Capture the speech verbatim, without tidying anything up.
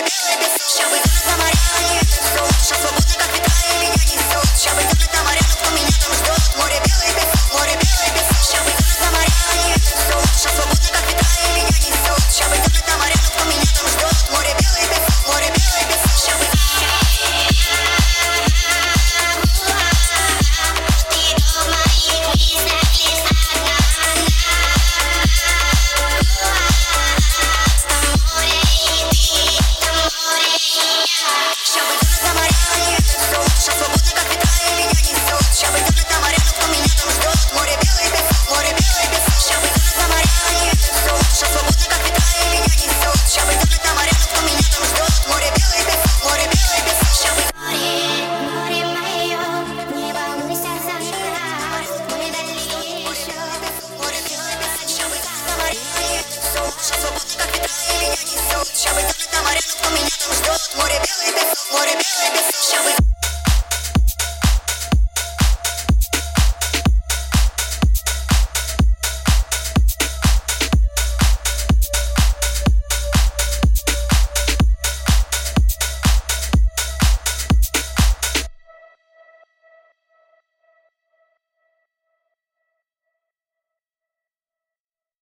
белый песок. Ща выйду на моря, и это все лучше. Свободно, как ветра, и меня несет. Ща выйду на моря, но кто меня там ждет? Море белый песок, море белый песок. Ща выйду на моря, и это все лучше. Свободно, как ветра, и меня несет. Ща выйду на моря, но кто меня там ждет? Море белый песок, море белый песок. Ща выйду. Ща выйду на моря, и это все лучше. Свободно, как ветра, и меня несет. Ща выйду на моря, но кто меня там ждет? Море белый песок, море белый песок. Ща выйду на моря, и это все лучше. Свободно, как ветра, и меня несет. Ща выйду на моря, но кто меня там ждет? Море белый песок, море белый песок. Ща выйду. Море мое, не волнуйся за нас, мы дальше. Море белый песок. Ща выйду на моря, и это все лучше. Свободно, как ветра, и меня несет. Ща выйду на моря, но кто меня там ждет? Море белый песок, море белый песок.